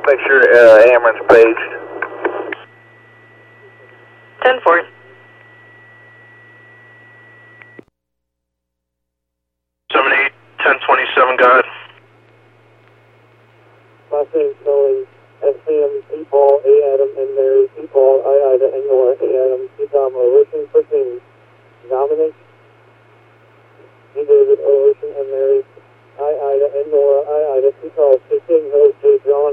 Make sure Ameren's paged. 10-4. 78, 1027, go ahead. Last name spelling SCM, P-Paul, A. Adam, and Mary, P-Paul, I. Ida, and Nora, A. Adam, P. Tom, Ocean, first name Dominic, D. David, Ocean, and Mary, I. Ida, and Nora, I. Ida, P. Charles, 16, Hills, J. John,